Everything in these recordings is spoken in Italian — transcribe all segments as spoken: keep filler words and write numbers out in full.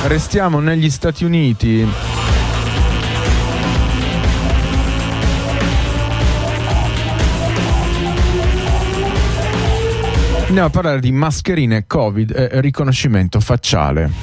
Restiamo negli Stati Uniti. Andiamo a parlare di mascherine Covid e riconoscimento facciale.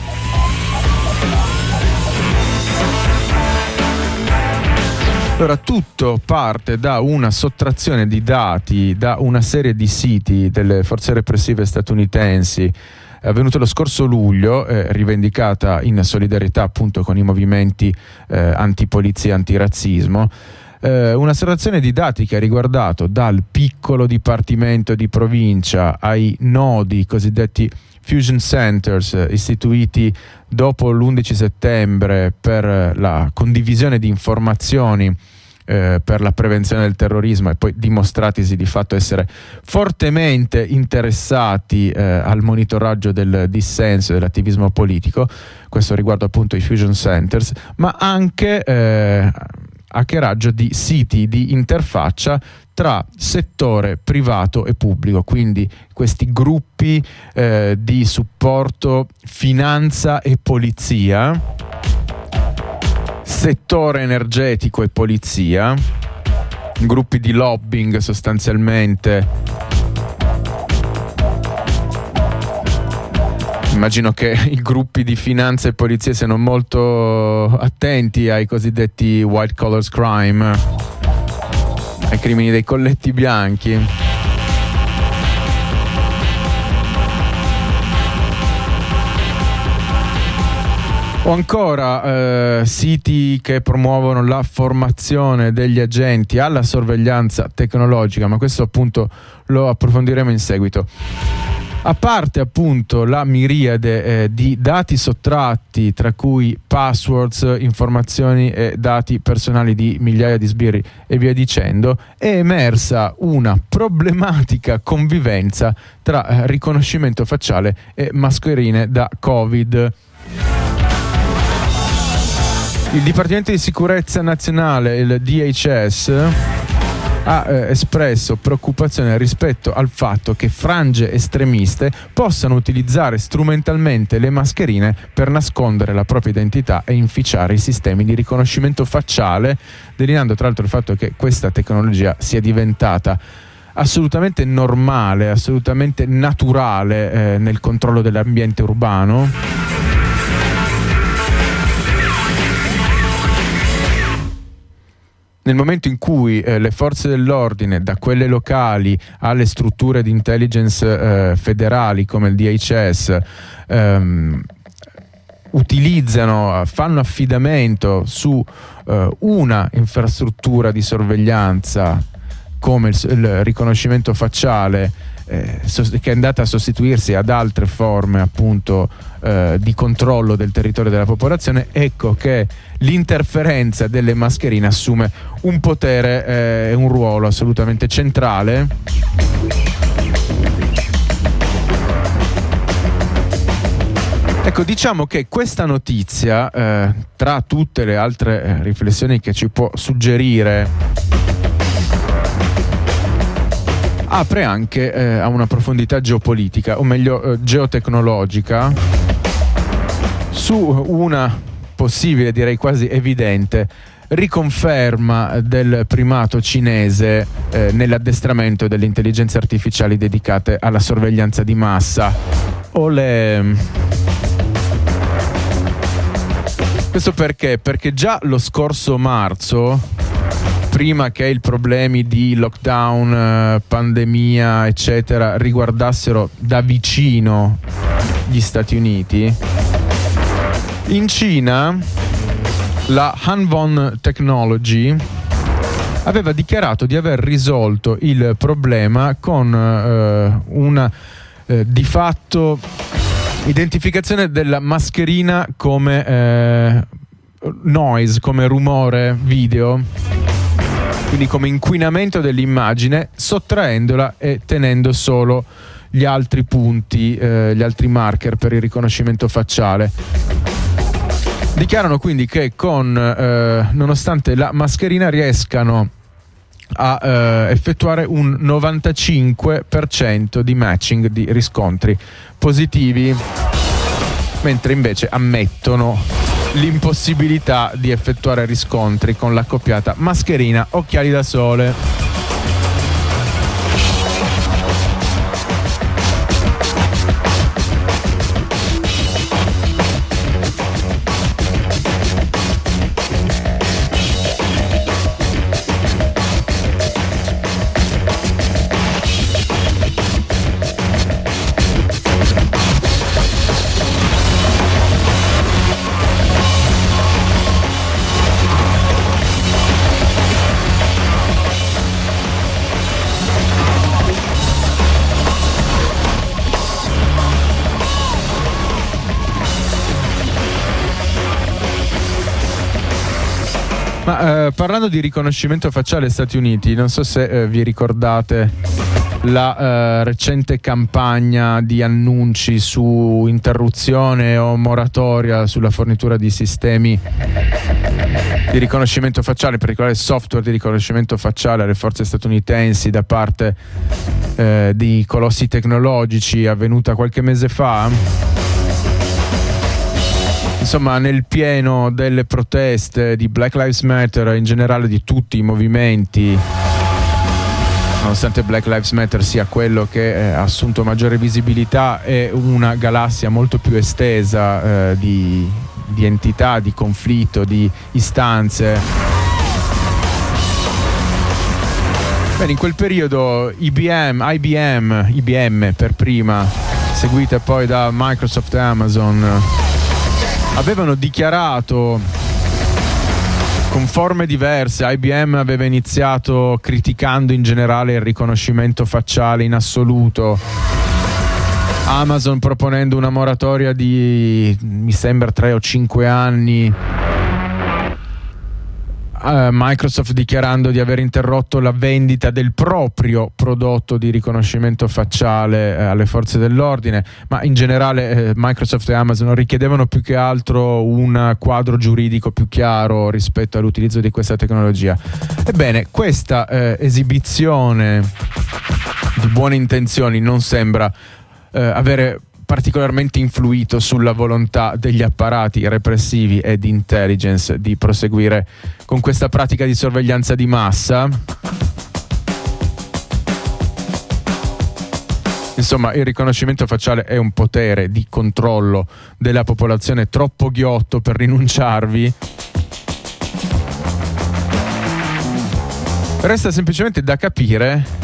Allora, tutto parte da una sottrazione di dati da una serie di siti delle forze repressive statunitensi, avvenuto lo scorso luglio, eh, rivendicata in solidarietà appunto con i movimenti eh, antipolizia e antirazzismo. Eh, una osservazione di dati che ha riguardato dal piccolo dipartimento di provincia ai nodi cosiddetti fusion centers eh, istituiti dopo l'undici settembre per la condivisione di informazioni eh, per la prevenzione del terrorismo, e poi dimostratisi di fatto essere fortemente interessati eh, al monitoraggio del dissenso e dell'attivismo politico. Questo riguarda appunto i fusion centers, ma anche eh, hackeraggio di siti di interfaccia tra settore privato e pubblico, quindi questi gruppi eh, di supporto finanza e polizia, settore energetico e polizia, gruppi di lobbying sostanzialmente. Immagino che i gruppi di finanza e polizia siano molto attenti ai cosiddetti white collar crime, ai crimini dei colletti bianchi. O ancora eh, siti che promuovono la formazione degli agenti alla sorveglianza tecnologica, ma questo appunto lo approfondiremo in seguito. A parte appunto la miriade eh, di dati sottratti, tra cui passwords, informazioni e dati personali di migliaia di sbirri e via dicendo, è emersa una problematica convivenza tra eh, riconoscimento facciale e mascherine da Covid. Il Dipartimento di Sicurezza Nazionale, il D H S, ha eh, espresso preoccupazione rispetto al fatto che frange estremiste possano utilizzare strumentalmente le mascherine per nascondere la propria identità e inficiare i sistemi di riconoscimento facciale, delineando tra l'altro il fatto che questa tecnologia sia diventata assolutamente normale, assolutamente naturale eh, nel controllo dell'ambiente urbano. Nel momento in cui eh, le forze dell'ordine, da quelle locali alle strutture di intelligence eh, federali come il D H S, ehm, utilizzano, fanno affidamento su eh, una infrastruttura di sorveglianza come il, il riconoscimento facciale, eh, che è andata a sostituirsi ad altre forme appunto eh, di controllo del territorio della popolazione, ecco che l'interferenza delle mascherine assume un potere e eh, un ruolo assolutamente centrale. Ecco, diciamo che questa notizia, eh, tra tutte le altre eh, riflessioni che ci può suggerire, apre anche eh, a una profondità geopolitica, o meglio eh, geotecnologica, su una possibile, direi quasi evidente, riconferma del primato cinese eh, nell'addestramento delle intelligenze artificiali dedicate alla sorveglianza di massa. Olè. Questo perché? Perché già lo scorso marzo, prima che i problemi di lockdown, eh, pandemia, eccetera, riguardassero da vicino gli Stati Uniti, in Cina la Hanwon Technology aveva dichiarato di aver risolto il problema con eh, una eh, di fatto identificazione della mascherina come eh, noise, come rumore video, quindi come inquinamento dell'immagine, sottraendola e tenendo solo gli altri punti, eh, gli altri marker per il riconoscimento facciale. Dichiarano quindi che con eh, nonostante la mascherina riescano a eh, effettuare un novantacinque per cento di matching, di riscontri positivi. mentre invece ammettono l'impossibilità di effettuare riscontri con l'accoppiata mascherina occhiali da sole. Ma eh, parlando di riconoscimento facciale Stati Uniti, non so se eh, vi ricordate la eh, recente campagna di annunci su interruzione o moratoria sulla fornitura di sistemi di riconoscimento facciale, in particolare software di riconoscimento facciale alle forze statunitensi da parte eh, di colossi tecnologici, avvenuta qualche mese fa. Insomma, nel pieno delle proteste di Black Lives Matter, in generale di tutti i movimenti, nonostante Black Lives Matter sia quello che ha assunto maggiore visibilità, è una galassia molto più estesa eh, di, di entità, di conflitto, di istanze. Bene, in quel periodo I B M, I B M, I B M per prima, seguita poi da Microsoft e Amazon, avevano dichiarato con forme diverse. I B M aveva iniziato criticando in generale il riconoscimento facciale in assoluto, Amazon proponendo una moratoria di, mi sembra, tre o cinque anni, Uh, Microsoft dichiarando di aver interrotto la vendita del proprio prodotto di riconoscimento facciale eh, alle forze dell'ordine, ma in generale eh, Microsoft e Amazon richiedevano più che altro un quadro giuridico più chiaro rispetto all'utilizzo di questa tecnologia. Ebbene, questa eh, esibizione di buone intenzioni non sembra eh, avere particolarmente influito sulla volontà degli apparati repressivi e di intelligence di proseguire con questa pratica di sorveglianza di massa. Insomma, il riconoscimento facciale è un potere di controllo della popolazione troppo ghiotto per rinunciarvi. Resta semplicemente da capire,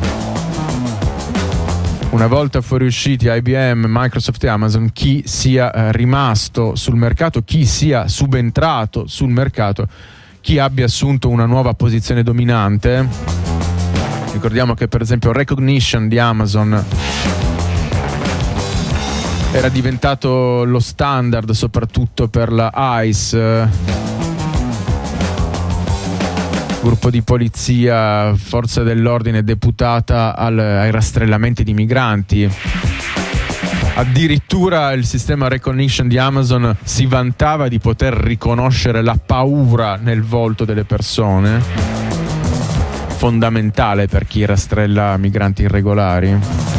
una volta fuoriusciti I B M, Microsoft e Amazon, chi sia eh, rimasto sul mercato, chi sia subentrato sul mercato, chi abbia assunto una nuova posizione dominante. Ricordiamo che per esempio Recognition di Amazon era diventato lo standard soprattutto per la ICE, gruppo di polizia, forza dell'ordine deputata al, ai rastrellamenti di migranti. Addirittura il sistema Recognition di Amazon si vantava di poter riconoscere la paura nel volto delle persone, fondamentale per chi rastrella migranti irregolari.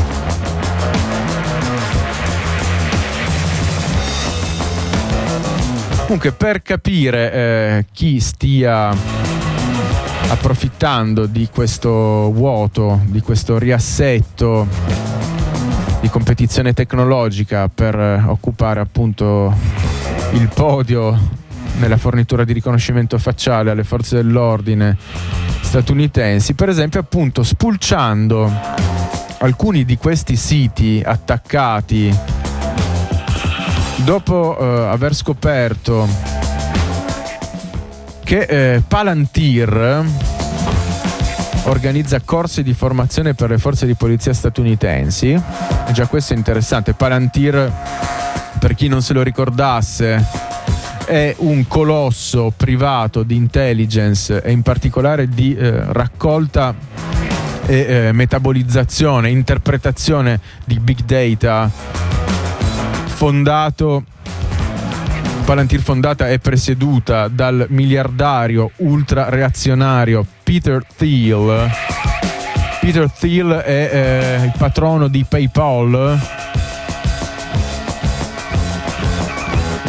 Comunque, per capire eh, chi stia approfittando di questo vuoto, di questo riassetto di competizione tecnologica per eh, occupare appunto il podio nella fornitura di riconoscimento facciale alle forze dell'ordine statunitensi, per esempio appunto spulciando alcuni di questi siti attaccati dopo eh, aver scoperto che eh, Palantir organizza corsi di formazione per le forze di polizia statunitensi. E già questo è interessante. Palantir, per chi non se lo ricordasse, è un colosso privato di intelligence e in particolare di eh, raccolta e eh, metabolizzazione, interpretazione di big data, fondato Palantir fondata e presieduta dal miliardario ultra reazionario Peter Thiel. Peter Thiel è eh, il patrono di PayPal,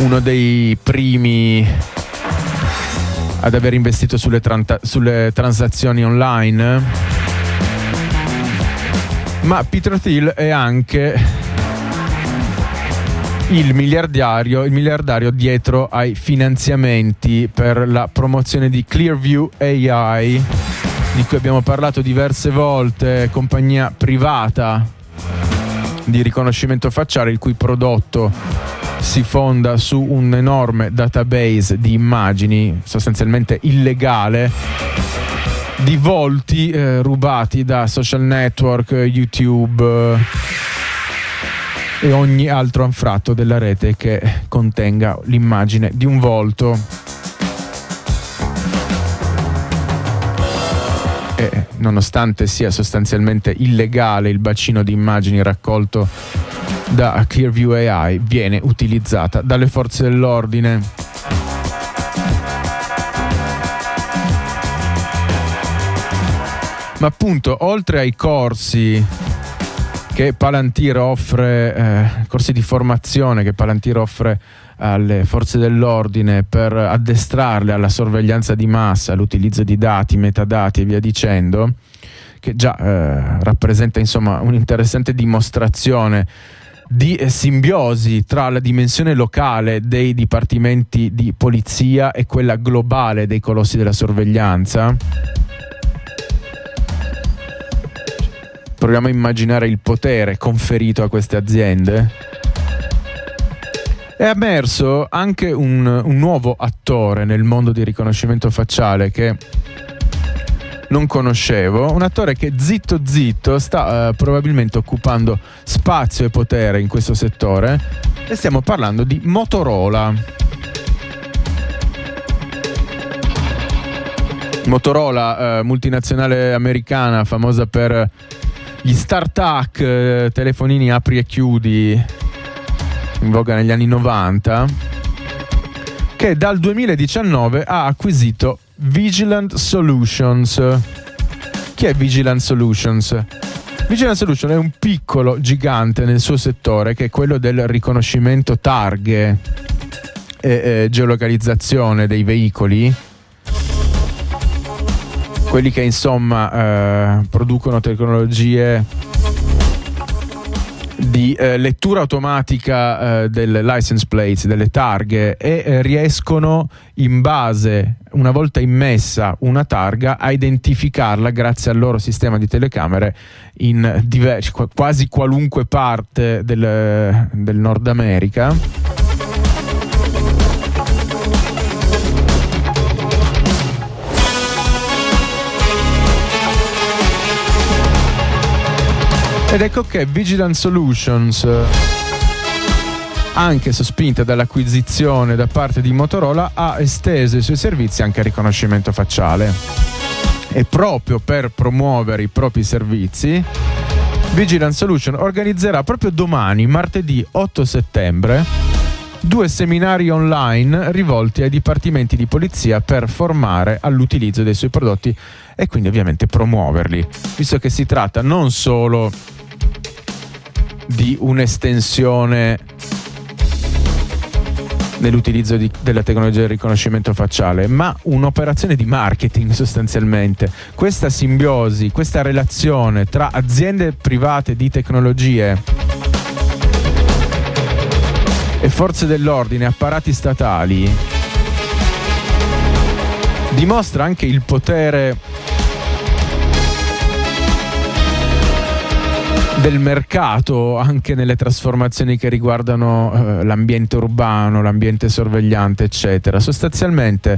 uno dei primi ad aver investito sulle, tranta- sulle transazioni online, ma Peter Thiel è anche il miliardario, il miliardario dietro ai finanziamenti per la promozione di Clearview A I, di cui abbiamo parlato diverse volte, compagnia privata di riconoscimento facciale, il cui prodotto si fonda su un enorme database di immagini sostanzialmente illegale, di volti eh, rubati da social network, YouTube eh, e ogni altro anfratto della rete che contenga l'immagine di un volto. E nonostante sia sostanzialmente illegale il bacino di immagini raccolto da Clearview A I, viene utilizzata dalle forze dell'ordine. Ma appunto, oltre ai corsi che Palantir offre, eh, corsi di formazione che Palantir offre alle forze dell'ordine per addestrarle alla sorveglianza di massa, all'utilizzo di dati, metadati e via dicendo, che già eh, rappresenta insomma un'interessante dimostrazione di eh, simbiosi tra la dimensione locale dei dipartimenti di polizia e quella globale dei colossi della sorveglianza. Proviamo a immaginare il potere conferito a queste aziende. È emerso anche un, un nuovo attore nel mondo di riconoscimento facciale che non conoscevo, un attore che zitto zitto sta eh, probabilmente occupando spazio e potere in questo settore, e stiamo parlando di Motorola. Motorola, eh, multinazionale americana famosa per gli StarTAC, eh, telefonini apri e chiudi in voga negli anni novanta, che dal duemiladiciannove ha acquisito Vigilant Solutions. Chi è Vigilant Solutions? Vigilant Solutions è un piccolo gigante nel suo settore, che è quello del riconoscimento targhe e eh, geolocalizzazione dei veicoli, quelli che insomma eh, producono tecnologie di eh, lettura automatica eh, delle license plates, delle targhe, e eh, riescono, in base, una volta immessa una targa, a identificarla grazie al loro sistema di telecamere in diversi, quasi qualunque parte del, del Nord America. Ed ecco che Vigilant Solutions, anche sospinta dall'acquisizione da parte di Motorola, ha esteso i suoi servizi anche al riconoscimento facciale. E proprio per promuovere i propri servizi, Vigilant Solutions organizzerà proprio domani, martedì otto settembre, due seminari online rivolti ai dipartimenti di polizia per formare all'utilizzo dei suoi prodotti e quindi ovviamente promuoverli, visto che si tratta non solo di un'estensione nell'utilizzo di, della tecnologia del riconoscimento facciale, ma un'operazione di marketing sostanzialmente. Questa simbiosi, questa relazione tra aziende private di tecnologie e forze dell'ordine, apparati statali, dimostra anche il potere del mercato anche nelle trasformazioni che riguardano eh, l'ambiente urbano, l'ambiente sorvegliante, eccetera. Sostanzialmente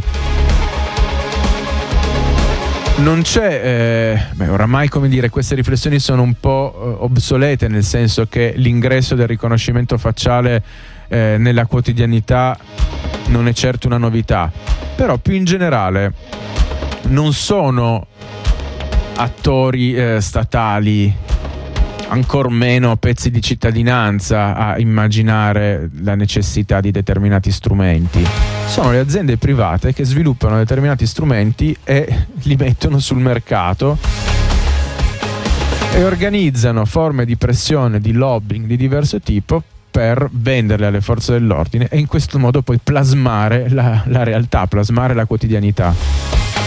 non c'è, eh, beh, oramai, come dire, queste riflessioni sono un po' eh, obsolete, nel senso che l'ingresso del riconoscimento facciale eh, nella quotidianità non è certo una novità, però più in generale non sono attori eh, statali, ancor meno pezzi di cittadinanza, a immaginare la necessità di determinati strumenti. Sono le aziende private che sviluppano determinati strumenti e li mettono sul mercato e organizzano forme di pressione, di lobbying di diverso tipo per venderle alle forze dell'ordine e in questo modo poi plasmare la, la realtà, plasmare la quotidianità.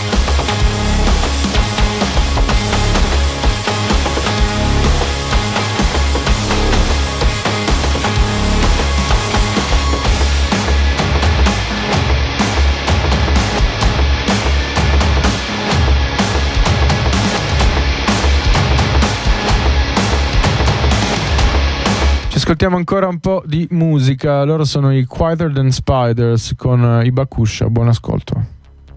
Ascoltiamo ancora un po' di musica. Loro sono i Quieter Than Spiders con i Bakusha. Buon ascolto.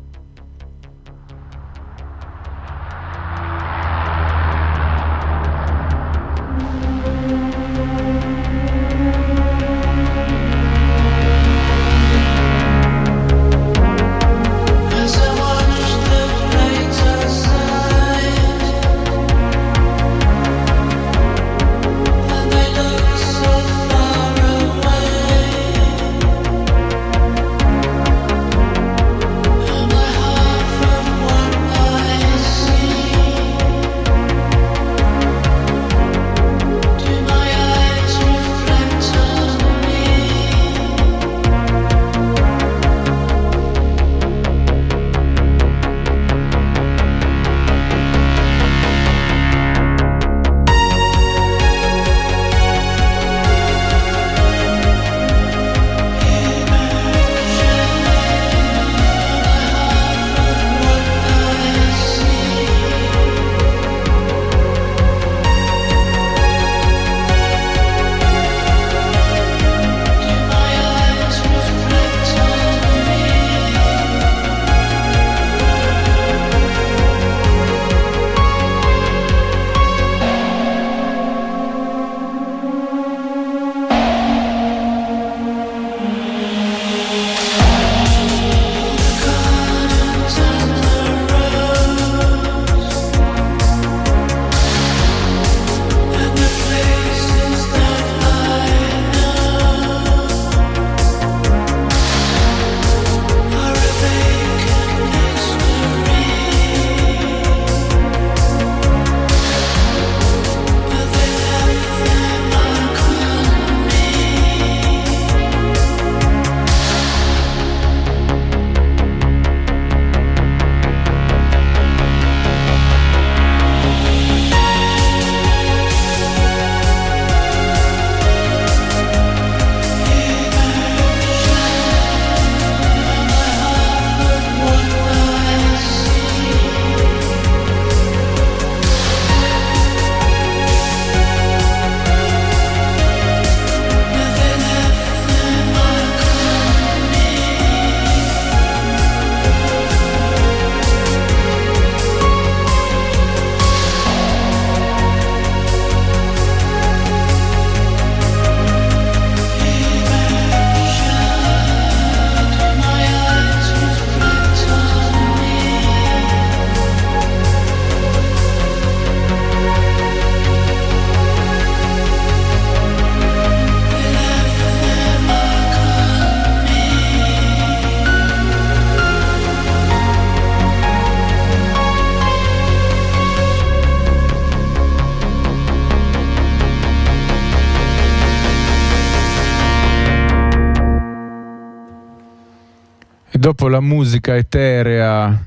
Dopo la musica eterea,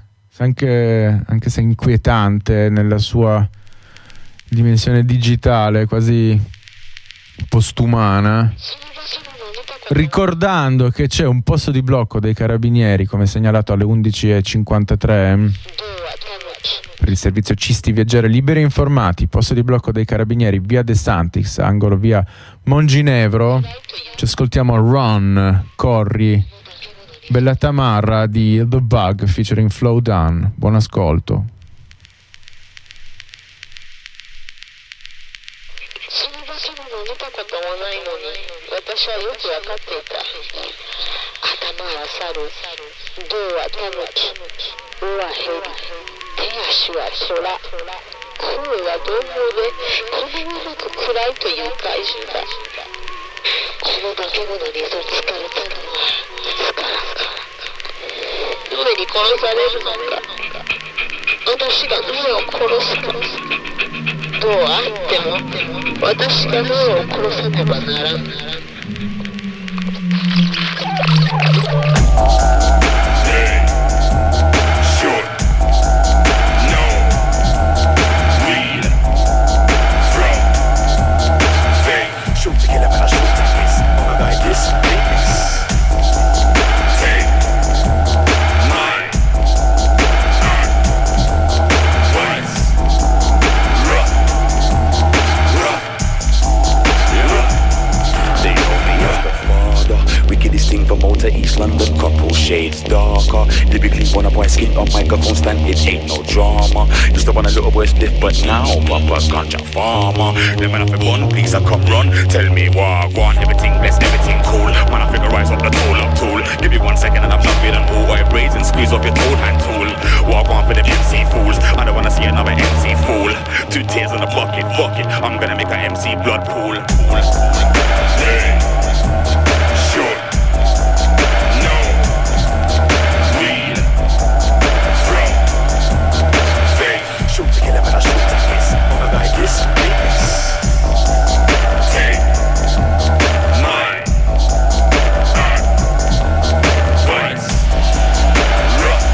anche, anche se inquietante nella sua dimensione digitale, quasi postumana, ricordando che c'è un posto di blocco dei carabinieri, come segnalato alle undici e cinquantatré, per il servizio Cisti Viaggiare Liberi e Informati, posto di blocco dei carabinieri, via De Santis, angolo via Monginevro. Ci ascoltiamo Run, Corri, Bella Tamarra di The Bug featuring Flow Down. Buon ascolto. どうあっても私が脳を殺さねばならん。 to East London, couple shades darker. Lyrically wanna boy skin on microphone stand, it ain't no drama. Used to want a little boy split, but now proper ganja farmer. Then when I feel one piece I come run, tell me what want, everything blessed, everything cool. Man I figure rise up the tool up tool. Give me one second and I'm not with an all white braids and squeeze off your tool hand tool. Walk on for the M C fools, I don't wanna see another M C fool. Two tears in a bucket, fuck it, I'm gonna make a M C blood pool. Yeah. Sure. No. Weed. From. Fake. Shoot to kill him and I shoot to kiss. I'm a guy kiss. Take. Mine. Advice. Rough.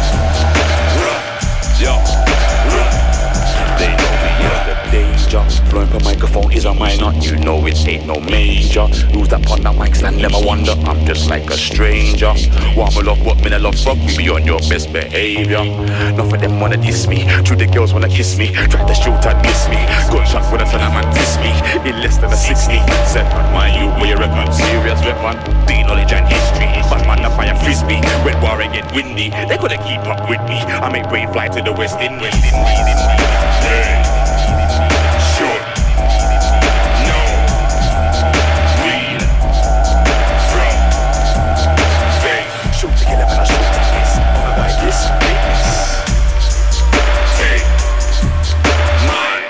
Rough. Yo. Rough. They know me as the danger. Flowing per microphone is a minor, you know it ain't no major. Lose that pon that mic stand, never wonder, I'm just like a stranger. Want me love, what me love, fuck you be on your best behavior. None of them wanna diss me, true the girls wanna kiss me. Try to shoot and miss me, gunshot with a son of man diss me. In less than a sixty, set on my you where you reckon serious weapon. The knowledge and history, but man the fire frisbee. When war get windy, they couldn't keep up with me. I make brave fly to the West Indies. Yeah. Sure. No. Weed. From. Fake. Shoot to kill him and I shoot to kiss. I'm a guy kiss. Take. Mine.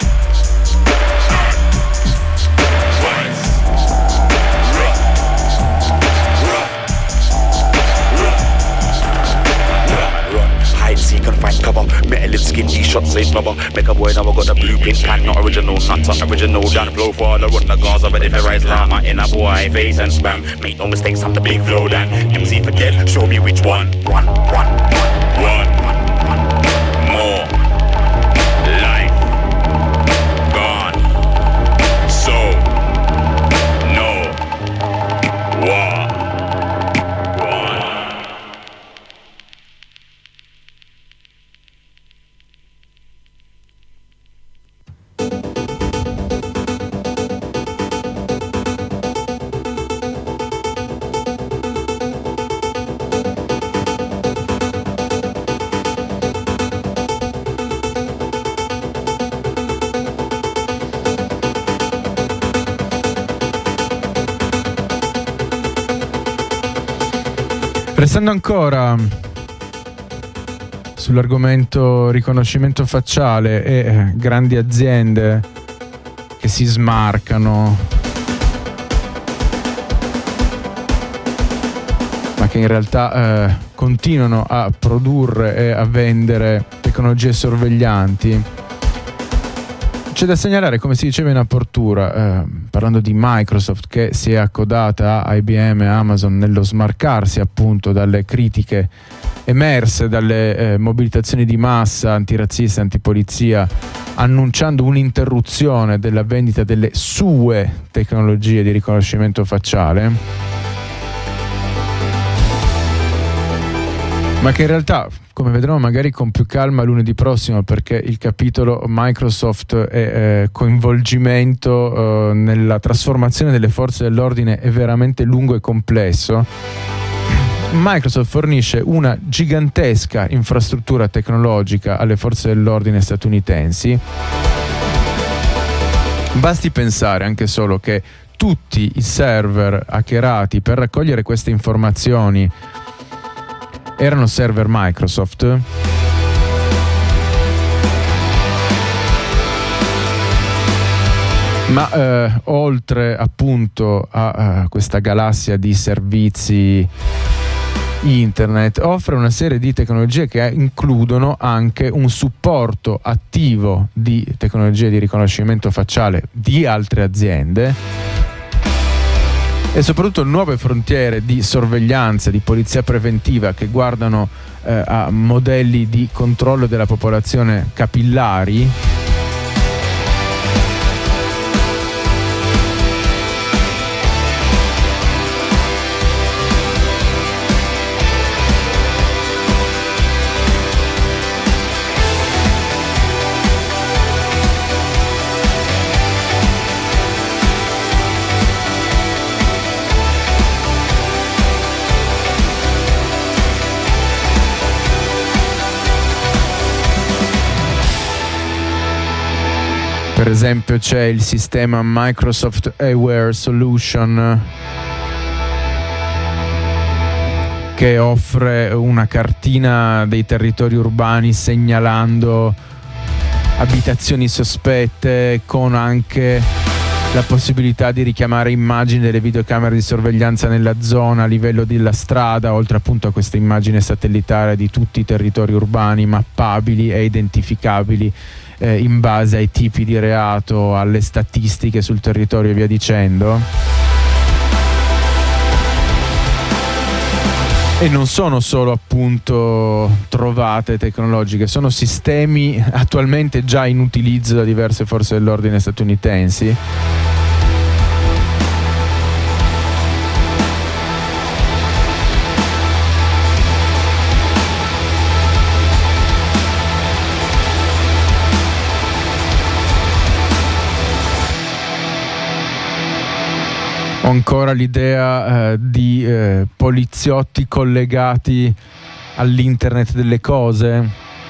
Advice. Rough. Rough. Rough. Run. Hide, seek and find cover. Metal and skin, these shots ain't rubber. Make a boy now I got the blueprint plan. Not original, not original. Down flow for the run the Gaza. But if it rise llama in a boy face and spam. Make no mistakes, I'm the big flow dan. M C forget, show me which one. One, one, one, one. More. Life. Gone. So. No. War. One. Restando ancora sull'argomento riconoscimento facciale e eh, grandi aziende che si smarcano, ma che in realtà eh, continuano a produrre e a vendere tecnologie sorveglianti, c'è da segnalare, come si diceva in apertura, eh, parlando di Microsoft che si è accodata a I B M e Amazon nello smarcarsi appunto dalle critiche emerse dalle eh, mobilitazioni di massa antirazziste, antipolizia, annunciando un'interruzione della vendita delle sue tecnologie di riconoscimento facciale, ma che in realtà, come vedremo magari con più calma lunedì prossimo, perché il capitolo Microsoft e eh, coinvolgimento eh, nella trasformazione delle forze dell'ordine è veramente lungo e complesso. Microsoft fornisce una gigantesca infrastruttura tecnologica alle forze dell'ordine statunitensi. Basti pensare anche solo che tutti i server hackerati per raccogliere queste informazioni erano server Microsoft. Ma eh, oltre appunto a, a questa galassia di servizi internet, offre una serie di tecnologie che includono anche un supporto attivo di tecnologie di riconoscimento facciale di altre aziende e soprattutto nuove frontiere di sorveglianza, di polizia preventiva che guardano eh, a modelli di controllo della popolazione capillari. Per esempio c'è il sistema Microsoft Aware Solution, che offre una cartina dei territori urbani segnalando abitazioni sospette, con anche la possibilità di richiamare immagini delle videocamere di sorveglianza nella zona a livello della strada, oltre appunto a questa immagine satellitare di tutti i territori urbani mappabili e identificabili eh, in base ai tipi di reato, alle statistiche sul territorio e via dicendo. E non sono solo appunto trovate tecnologiche, sono sistemi attualmente già in utilizzo da diverse forze dell'ordine statunitensi. Ho ancora l'idea eh, di eh, poliziotti collegati all'internet delle cose,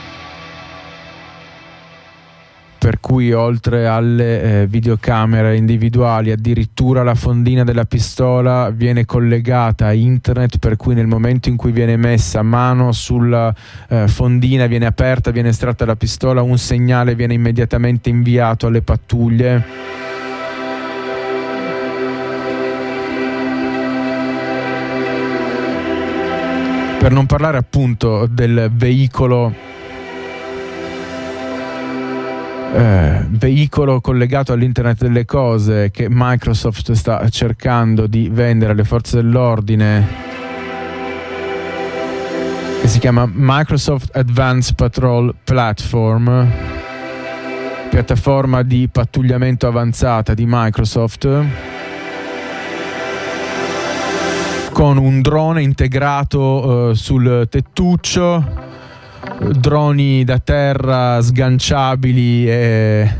per cui oltre alle eh, videocamere individuali addirittura la fondina della pistola viene collegata a internet, per cui nel momento in cui viene messa mano sulla eh, fondina, viene aperta, viene estratta la pistola, un segnale viene immediatamente inviato alle pattuglie. Per non parlare appunto del veicolo eh, veicolo collegato all'internet delle cose che Microsoft sta cercando di vendere alle forze dell'ordine, che si chiama Microsoft Advanced Patrol Platform, piattaforma di pattugliamento avanzata di Microsoft, con un drone integrato uh, sul tettuccio, droni da terra sganciabili e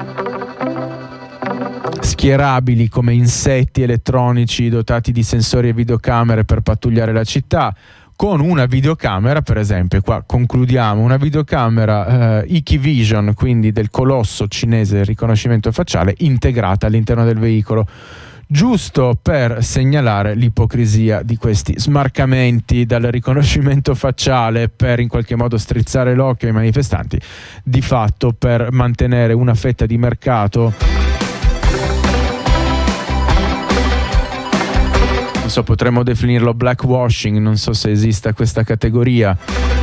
schierabili come insetti elettronici dotati di sensori e videocamere per pattugliare la città, con una videocamera, per esempio, qua concludiamo, una videocamera eh, Hikvision, quindi del colosso cinese del riconoscimento facciale, integrata all'interno del veicolo, giusto per segnalare l'ipocrisia di questi smarcamenti dal riconoscimento facciale, per in qualche modo strizzare l'occhio ai manifestanti, di fatto per mantenere una fetta di mercato. Non so, potremmo definirlo blackwashing, non so se esista questa categoria.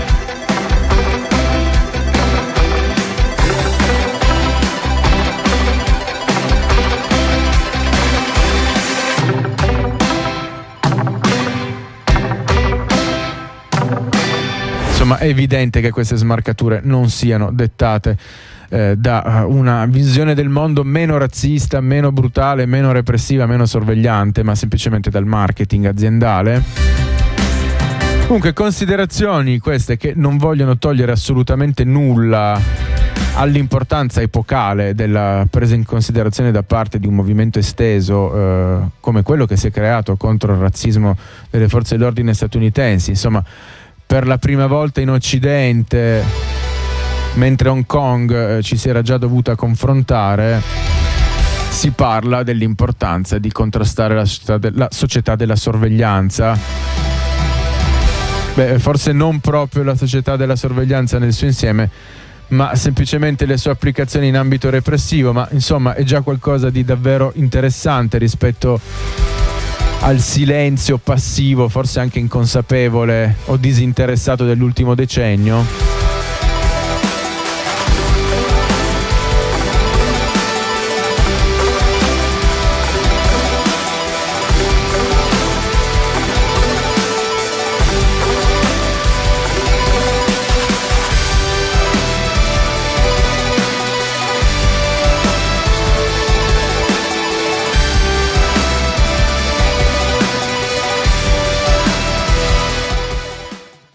Insomma, è evidente che queste smarcature non siano dettate eh, da una visione del mondo meno razzista, meno brutale, meno repressiva, meno sorvegliante, ma semplicemente dal marketing aziendale. Comunque, considerazioni queste che non vogliono togliere assolutamente nulla all'importanza epocale della presa in considerazione da parte di un movimento esteso eh, come quello che si è creato contro il razzismo delle forze dell'ordine statunitensi. Insomma, per la prima volta in Occidente, mentre Hong Kong eh, ci si era già dovuta confrontare, si parla dell'importanza di contrastare la società, de- la società della sorveglianza. Beh, forse non proprio la società della sorveglianza nel suo insieme, ma semplicemente le sue applicazioni in ambito repressivo, ma insomma è già qualcosa di davvero interessante rispetto al silenzio passivo, forse anche inconsapevole o disinteressato dell'ultimo decennio.